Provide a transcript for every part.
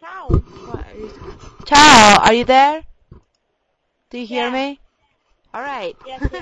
Ciao. Ciao, are you there? Do you hear Yeah. me? All right. Yes, yes.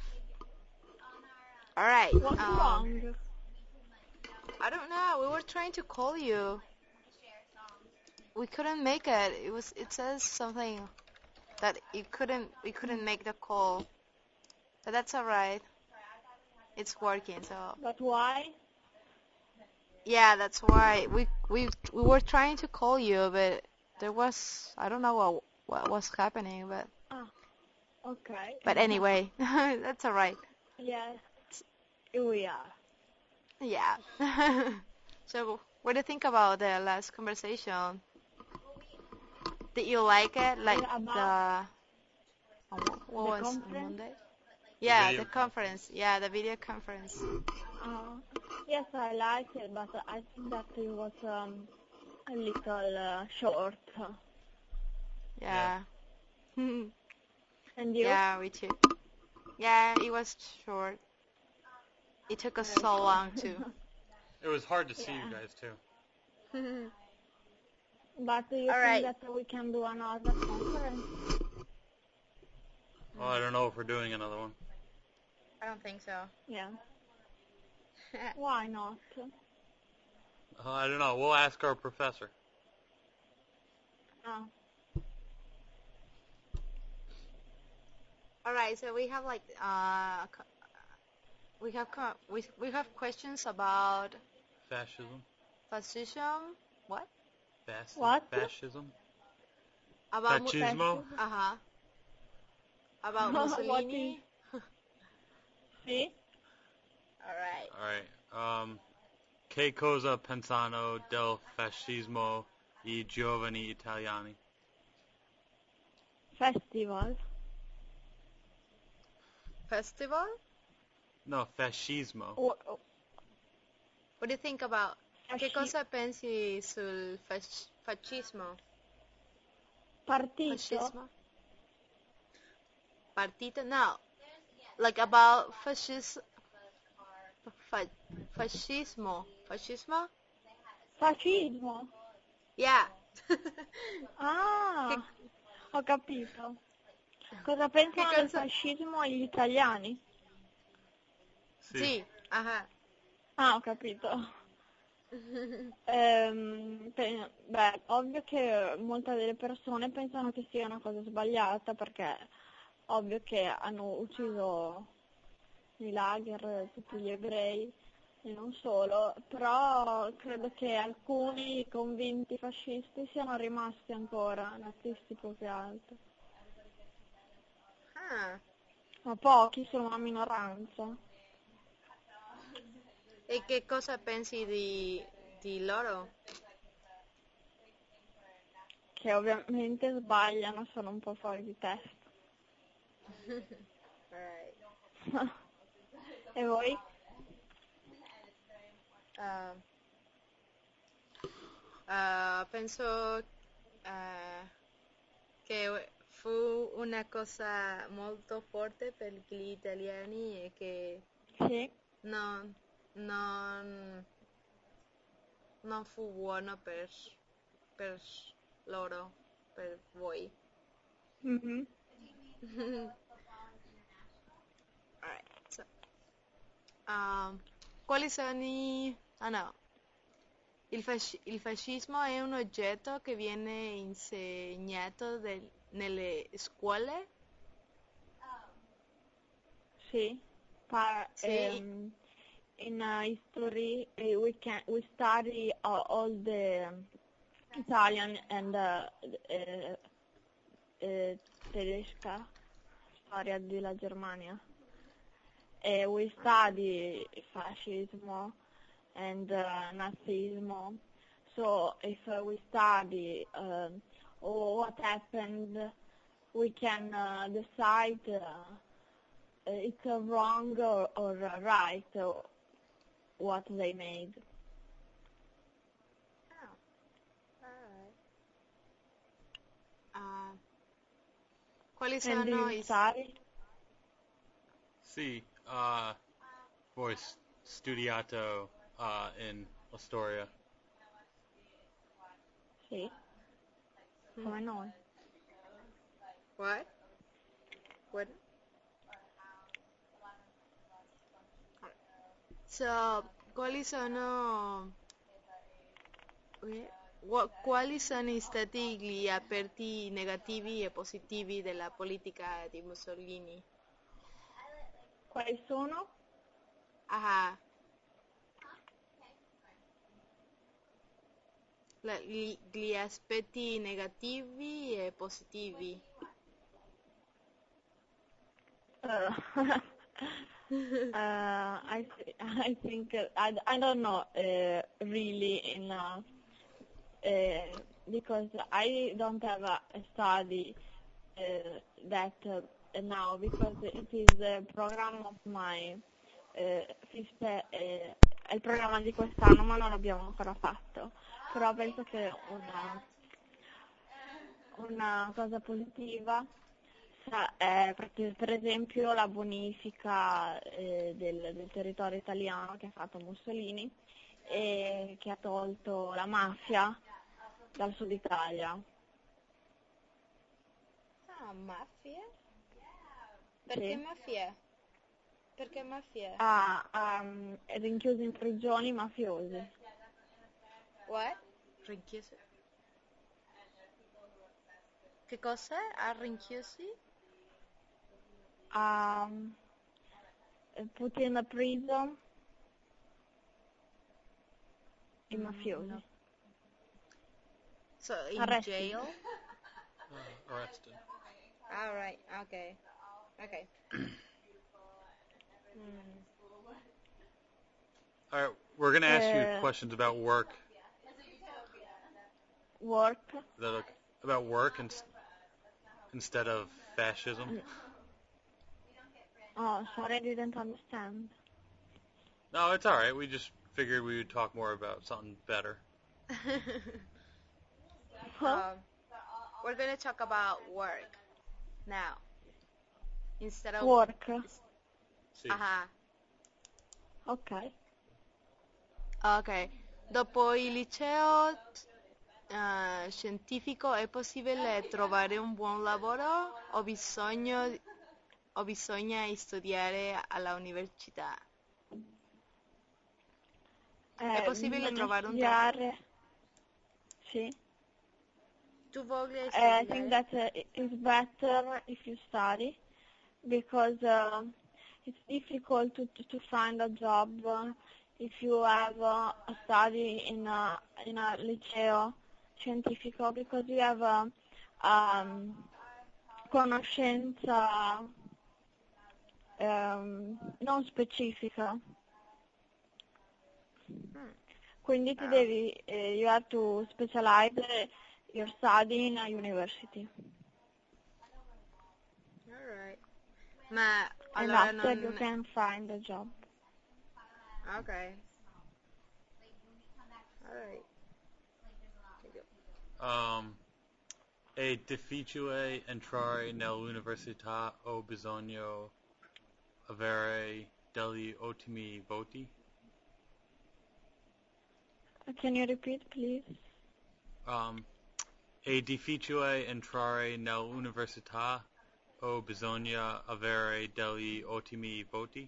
All right. What's wrong? I don't know. We were trying to call you. We couldn't make it. It says something that we couldn't make the call. But that's all right. It's working. So, But why? yeah, that's why we were trying to call you, but there was I don't know what was happening, Ah, okay. but anyway, that's all right. Yes, here we are. Yeah. So, what do you think about the last conversation? Did you like it? Like About what the was on conference? Monday? Yeah, video the conference. Yeah, the video conference. Yes, I like it, but I think that it was a little short. Yeah. And you? Yeah, we too. Yeah, it was short. It took us Very so short. long too. It was hard to see Yeah. you guys too. But do you All think right. that we can do another conference? Well, I don't know if we're doing another one. I don't think so. Yeah. Why not? I don't know. We'll ask our professor. Oh. All right, so we have like we have questions about Fascism. fascism. What? What? Fascism. About Fascismo. uh-huh. About What Mussolini. See? All right. All right. Che cosa pensano del fascismo I giovani italiani? Festival. Festival? No, fascismo. What What do you think about che fasci- cosa pensi sul fascismo? Partito? Fascismo? Partito? No. Like about fascismo. Fascismo. Fascismo. Yeah. Ah, ho capito. Cosa Che pensano del cosa? fascismo gli italiani? Sì. Aha. Ah, ho capito. Beh, ovvio che molte delle persone pensano che sia una cosa sbagliata perché ovvio che hanno ucciso nei lager tutti gli ebrei e non solo, però credo che alcuni convinti fascisti siano rimasti ancora, nazisti più che altro, Ah. ma pochi sono una minoranza. E che cosa pensi di loro? Che ovviamente sbagliano, sono un po' fuori di testa. Alright. E voi? Penso che fu una cosa molto forte per gli italiani e che Sì. non, non, non fu buono per loro, per voi. Mhm. Alright, so, quali sono no. Il fascismo è un oggetto che viene insegnato nelle scuole? Sì. Sì. In history, we study all the Italian and tedesca, storia della Germania. We study fascismo and Nazismo. So if we study what happened, we can decide it's wrong or right what they made. Oh, alright. Quali And sono you study? Sì. Poi studiato in Astoria. Sì. come noi. What? What? So, quali sono stati gli aspetti negativi e positivi della politica di Mussolini? Quali sono? Ah, gli aspetti negativi e positivi. I think I don't know really enough because I don't have a study that now because it is the program of my fifth, è il programma di quest'anno ma non l'abbiamo ancora fatto, però penso che una cosa positiva per esempio la bonifica del territorio italiano che ha fatto Mussolini e che ha tolto la mafia dal sud Italia. Ah, mafia? Perché Sì. mafia? Perché mafia? Ha rinchiuso in prigioni i mafiosi. What? Rinchiusi? Che cosa? Ha rinchiusi? Put in the prison i mafiosi. No. So in Arrested. jail? Arrested. All right. Okay. Okay. All right, we're gonna ask you questions about work. Work. About work instead of fascism. Oh, sorry, I didn't understand. No, it's all right. We just figured we would talk more about something better. We're gonna talk about work now instead of Work. Sì. Ok. Ok. Dopo il liceo scientifico è possibile trovare un buon lavoro o bisogna studiare all'università? È possibile Bisogna trovare un studiare. Sì. Tu voglia I studiare? think that it's better if you study because it's difficult to find a job if you have a study in a liceo scientifico because you have conoscenza non specifica. Quindi ti devi, you have to specialize your study in a university. Alright. Ma And allora after non... you can find a job. Ok. Alright. È difficile entrare nell'università o bisogna avere degli ottimi voti? Can you repeat, please? È difficile entrare nell'università o bisogna avere degli ottimi voti?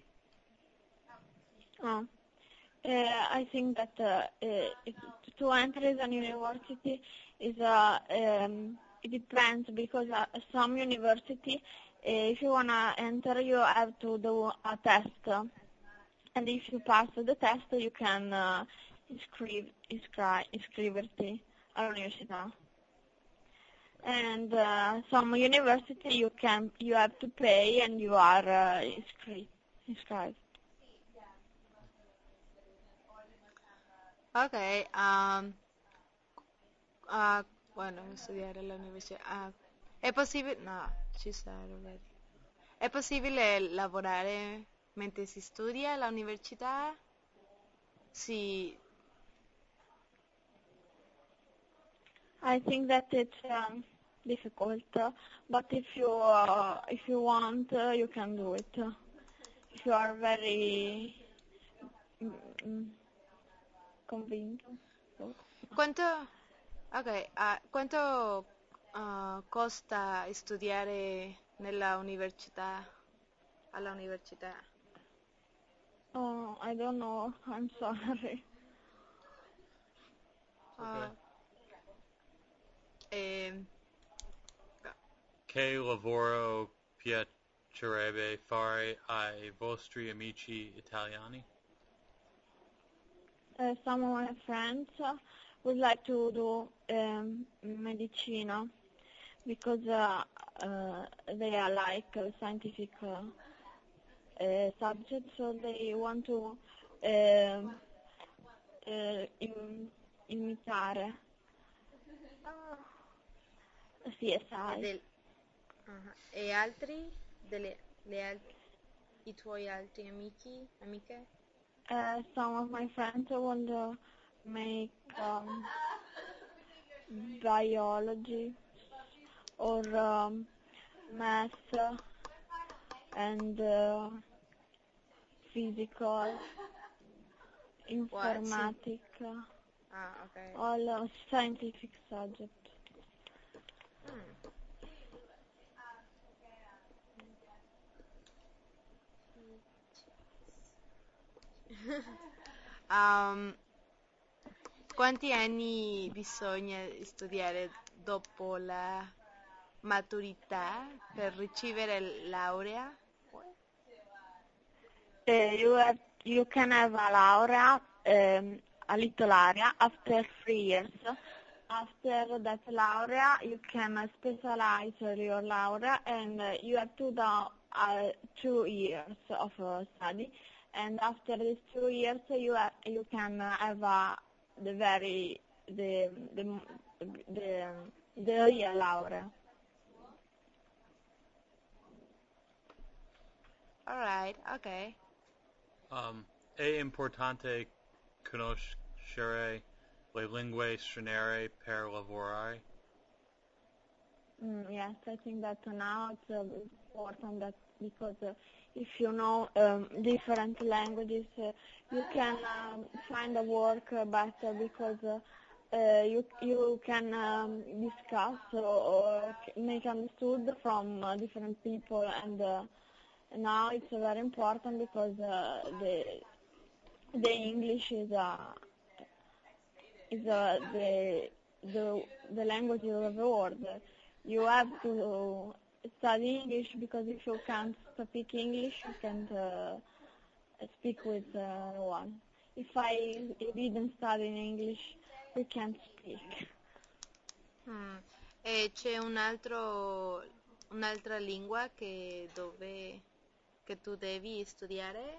I think that to enter an university is it depends because some university, if you wanna enter, you have to do a test, and if you pass the test, you can iscriverti all'università. And some university you have to pay and you are inscribed. Ok, bueno, studiare all'università. È possibile... No, ci said already. È possibile lavorare mentre si studia all'università? Sì. I think that it's difficult, but if you want, you can do it. If you are very convinced. Quanto costa studiare nella università, all'università? Oh, I don't know. I'm sorry. Okay. E, Che lavoro piacerebbe fare ai vostri amici italiani? Some of my friends would like to do medicina because they are like scientific subjects, so they want to imitare CSI. e altri? I tuoi altri amici, amiche? Some of my friends want to make biology or math and physical, informatics, Okay. all scientific subjects. Quanti anni bisogna studiare dopo la maturità per ricevere laurea? You can have a laurea, a little laurea, after 3 years. After that laurea, you can specialize your laurea, and you have to do 2 years of study. And after these 2 years, you can have the real laurea. All right, okay. È importante conoscere le lingue straniere per lavorare? Yes, I think that now it's important that because if you know different languages, you can find a work better because you can discuss or make understood from different people, and now it's very important because the English is the language of the world. You have to study English because if you can't speak English, you can't speak with no one. If I didn't study in English, we can't speak. E c'è un'altra lingua che tu devi studiare?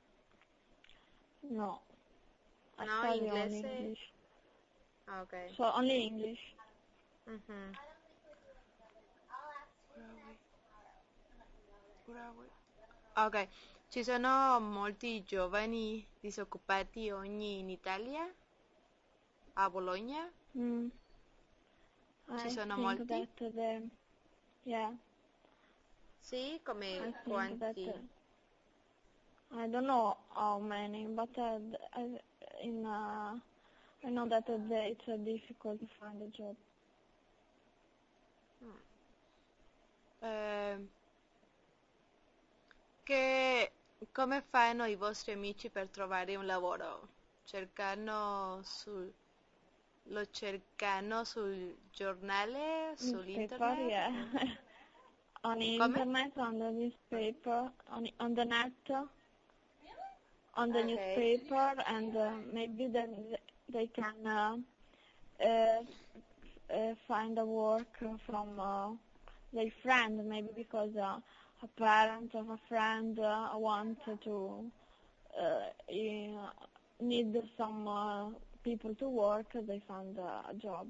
No. I No, study only inglese? English. Okay. So only English. Mhm. Ok, ci sono molti giovani disoccupati oggi in Italia? A Bologna? Ci I sono think molti? that yeah, Sì, I come think that quanti? I don't know how many, but I know that it's difficult to find a job. Come fanno i vostri amici per trovare un lavoro? Lo cercano sul giornale, Newspaper, sull'internet? yeah. On the Come? internet, on the newspaper, on the net, on the Okay. newspaper, and maybe then they can find a work from their friend, maybe because a parent of a friend want to need some people to work, they found a job.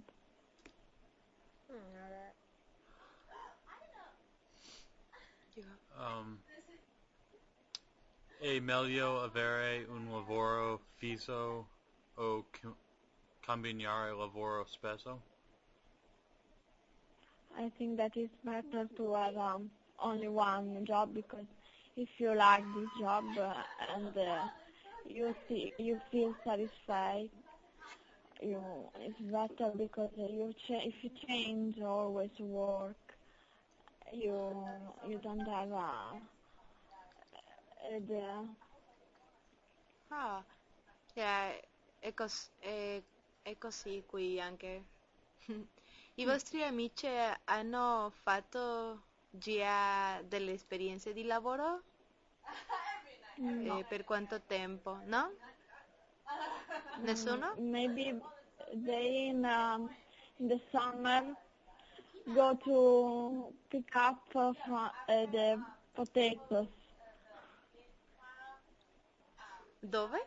È meglio avere un lavoro fisso o cambiare lavoro spesso? I think that it's better to have only one job, because if you like this job and you feel satisfied, it's better because if you change always work, you don't have the Ah, yeah, è così qui anche. I vostri amici hanno fatto già delle esperienze di lavoro? no. Per quanto tempo? No? Nessuno? Maybe they in the summer go to pick up the potatoes Dove?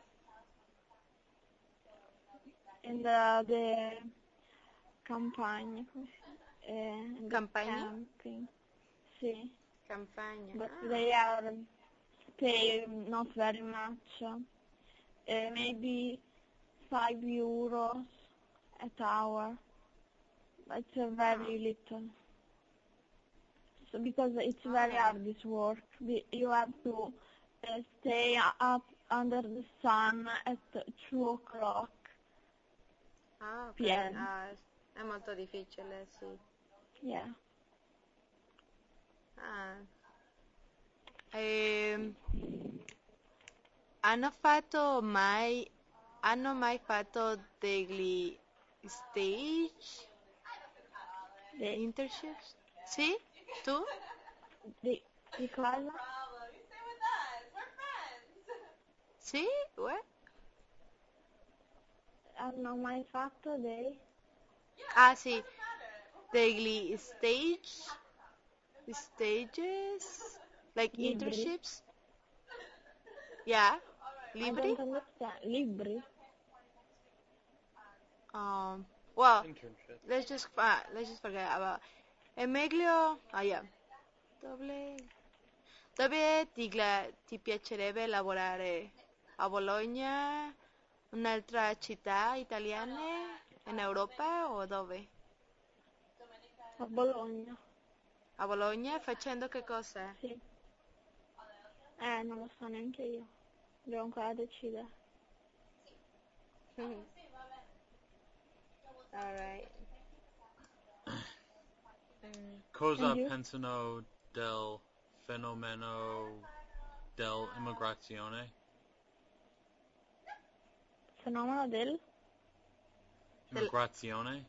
in the campagna, in the Campagna? camping. Sì, Campagna. but Ah. they are pay not very much. Maybe €5 an hour. It's very little. So because it's very hard this work, you have to stay up under the sun at 2 o'clock Ah, ok. p.m. Ah, è molto difficile, sì. Yeah. Ah. Ehm, hanno mai fatto degli stage The, internships? Sì? Tu? di cosa? Sì? What? Hanno mai fatto dei? Ah, sì. Degli stages? Like Libri? internships? Yeah? I Libri? don't understand. Libri? Well, Internship. let's just forget about Emilio. Ah, yeah. Dove ti piacerebbe lavorare? A Bologna? Un'altra città italiana? In Europa o dove? A Bologna? A Bologna facendo che cosa? Sì. Non lo so neanche io. Devo ancora decidere. Alright. Cosa And you? pensano del fenomeno dell'immigrazione? Fenomeno Immigrazione?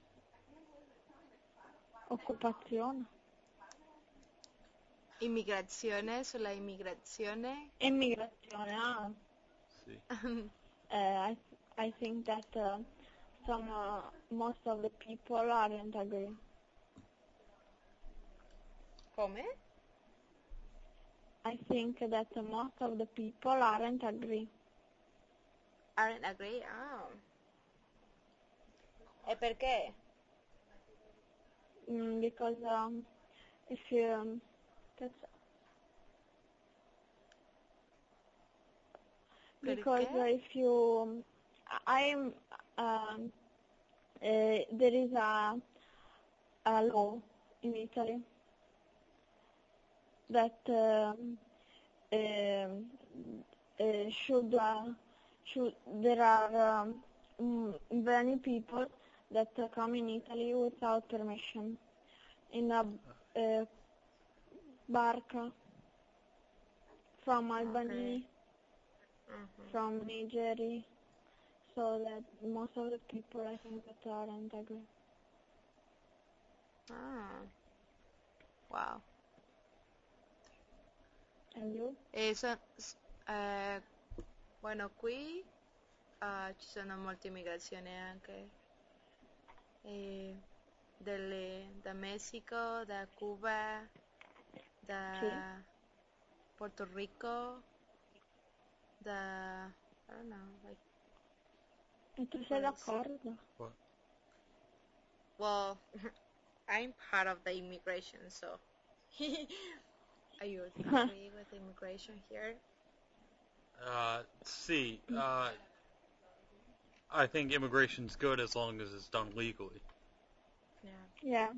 dell'occupazione. Immigrazione, sulla immigrazione. Immigrazione, Sì. I think that most of the people aren't agree. Come? I think that most of the people aren't agree. Aren't agree? Oh. E perché? Because if you that's because Perché? if you I'm there is a law in Italy that should there are many people that come in Italy without permission in a barca from Albany, from Nigeria, so that most of the people I think that aren't agree. Ah. Wow. And you? Bueno, qui ci sono molte immigrazioni anche. Da Messico, da Cuba, da Sì. Puerto Rico, da I don't know, like E tu sei What else? d'accordo? well, I'm part of the immigration, so are you agree with immigration here? See, I think immigration's good as long as it's done legally. Yeah.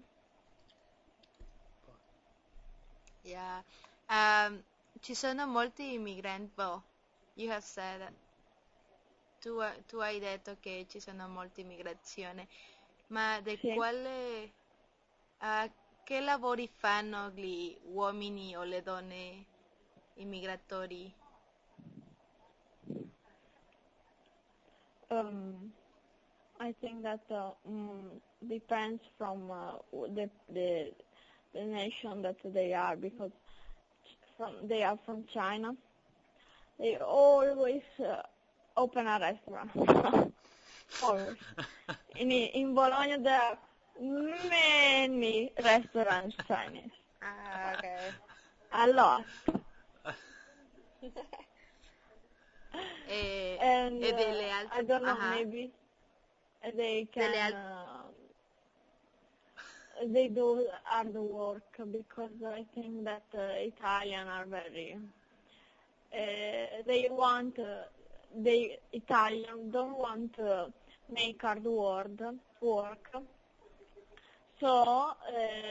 Yeah. Yeah. Ci sono molti immigranti. Well, you have said tu hai detto che ci sono molte immigrazioni, ma di Sì. quale, che lavori fanno gli uomini o le donne immigratori? I think that depends from the nation that they are, because they are from China. They always open a restaurant. Always. In Bologna there are many restaurants Chinese. Ah, okay. A lot. And E delle altre... I don't know, ah, maybe they delle can they do hard work, because I think that Italian are very they want they Italian don't want to make hard work. So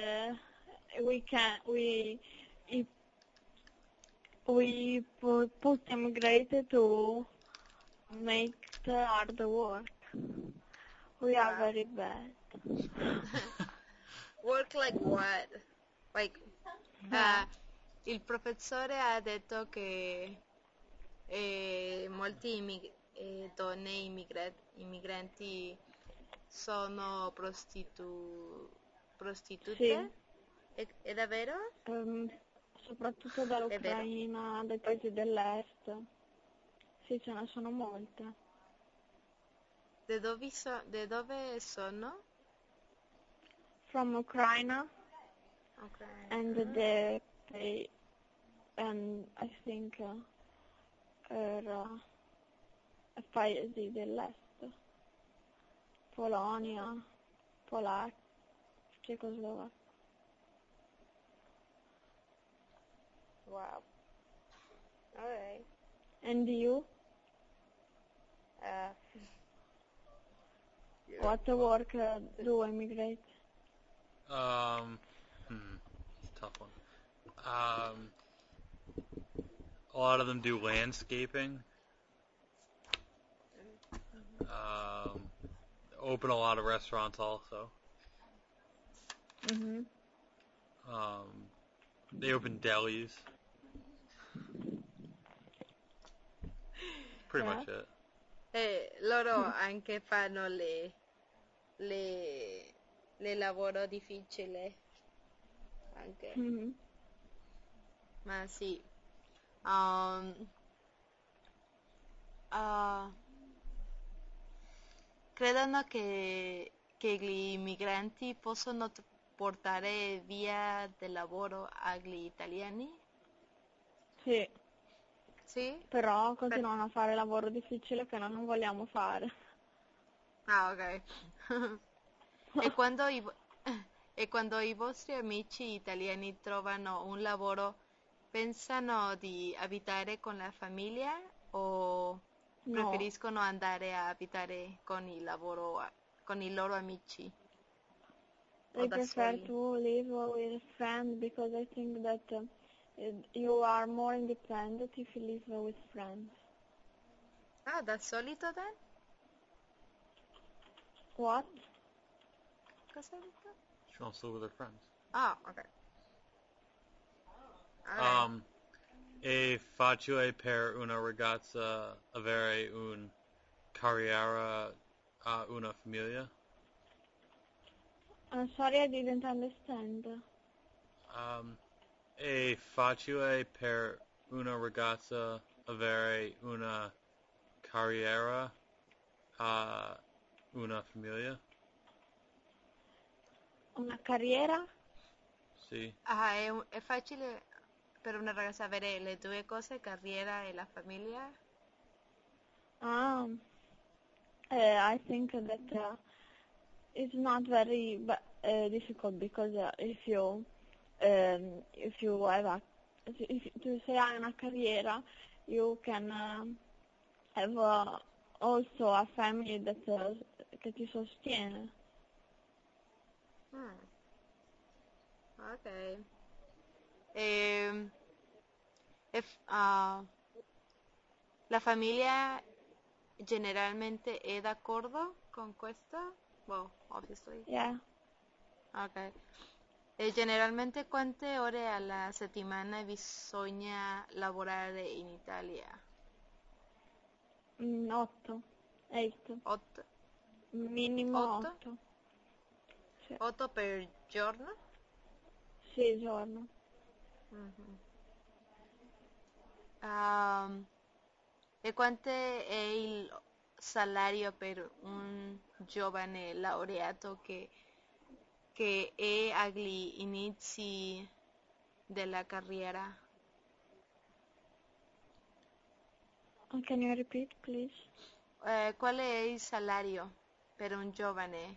if we put immigrated to make the hard work. We are very bad. Work like what? Like, il professore ha detto che molti donne immigranti sono prostitute? Sì. È davvero? Soprattutto È vero? dall'Ucraina, dai paesi dell'est. Sì, ce ne sono molte. De dove sono? From Ukraine, Okay. and and I think paesi dell'est. Polonia, Polacca, Cecoslovacchia. Wow. Alright. And you? What work do immigrate? It's a tough one. A lot of them do landscaping. Open a lot of restaurants also. Mhm. They open delis. Pretty Yeah. much it. Loro anche fanno le lavoro difficile anche. Mhm. Ma sì. Ah, credono che gli immigranti possono portare via del lavoro agli italiani? Sì, Sì? però continuano a fare lavoro difficile che noi non vogliamo fare. Ah, ok. E quando e quando i vostri amici italiani trovano un lavoro, pensano di abitare con la famiglia o No, preferiscono andare a abitare con con i loro amici o they da prefer soli? to live with friends, because I think that you are more independent if you live with friends. Ah, da solito then? What? Cosa hai detto? She wants to live with her friends. Ah, ok. Alright. È facile per una ragazza avere una carriera a una famiglia? Sorry, I didn't understand. È facile per una ragazza avere una carriera a una famiglia? Una carriera? Sì. Ah, è facile per una ragazza avere le due cose, carriera e la famiglia? I think that it's not very difficult, because if you have if tu se hai una carriera, you can have also a family that che ti sostiene. Hmm. Ok. If, la famiglia generalmente è d'accordo con questo? Well, obviously. Yeah. Ok. E generalmente quante ore alla settimana bisogna lavorare in Italia? 8. 8. 8? Minimo 8? 8. Sì. 8 per giorno? Sì, giorno. Mhm. E quanto è il salario per un giovane laureato che è agli inizi della carriera? Can you repeat, please? Qual è il salario per un giovane?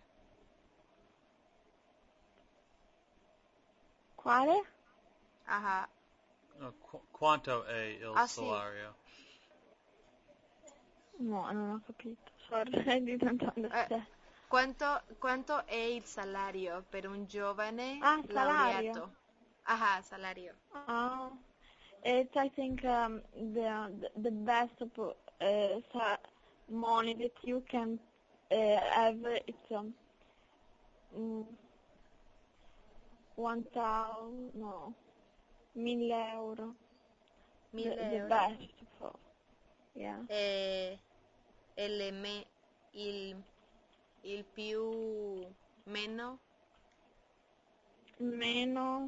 Quale? Ah, Quanto è il Ah, sì. salario? No, non ho capito. Sorry, I didn't understand. quanto è il salario per un giovane Salario. laureato? Salario. It's, I think, the best money that you can have. It's 1,000, no, 1.000 euro. 1.000 The euro. best for, yeah. Il più meno? Meno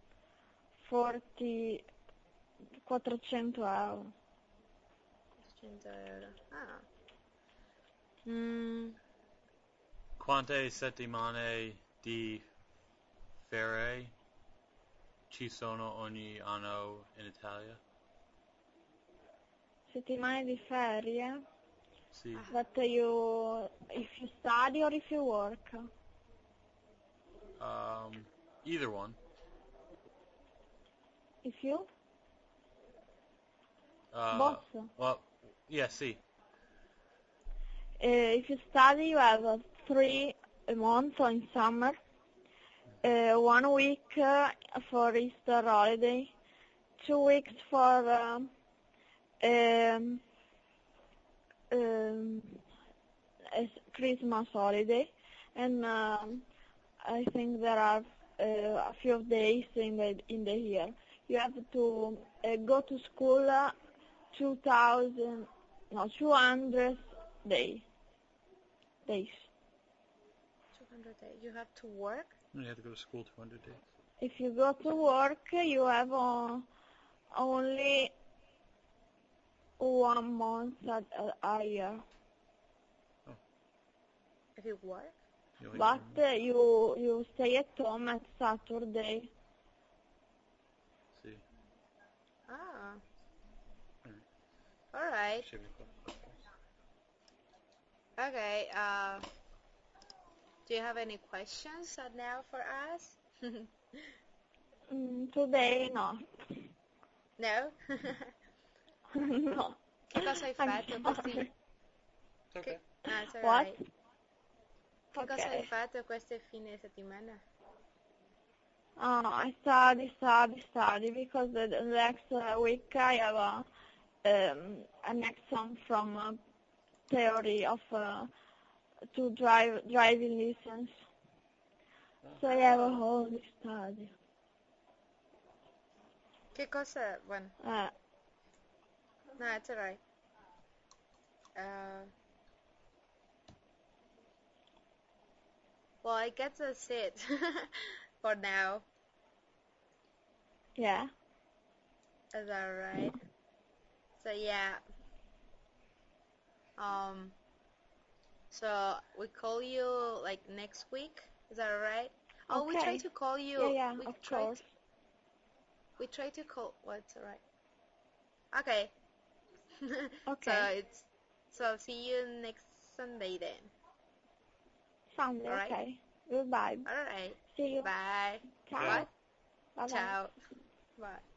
400 euro. 100 euro. Ah. Mm, Quante settimane di ferie ci sono ogni anno in Italia? Settimane di ferie. Sì. But if you study or if you work? Either one. If you? Well, yeah, sì. If you study, you have 3 months in summer, 1 week for Easter holiday, 2 weeks for Christmas holiday, and I think there are a few days in the year. You have to go to school 200 days. 200 days. You have to work? You have to go to school 200 days. If you go to work, you have only 1 month a year. If you work? But you stay at home at Saturday. Sì. Ah. Alright. All right. Okay. Do you have any questions now for us? Today no. No? No. Che cosa hai fatto questi... It's okay. It's What? alright. Che cosa hai Okay. fatto questo fine settimana? I study because the next week I have an exam from theory of to driving license. So I have a whole study. Che cosa... Bueno, no, it's alright. Well, I guess that's it for now. Yeah. Is that right? So yeah. So we call you like next week. Is that alright? Oh, Okay. we try to call you. Yeah, we of try course. we try to call. What's alright? Okay. Okay. So see you next Sunday then. Sunday. Alright. Okay. Goodbye. Alright. See you. Bye. Ciao. What? Bye bye. Ciao. Bye.